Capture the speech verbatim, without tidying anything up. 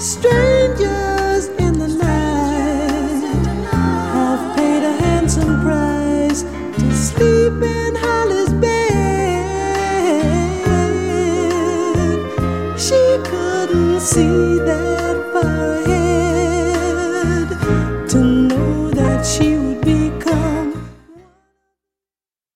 Strangers in the night have paid a handsome price to sleep in Holly's bed. She couldn't see that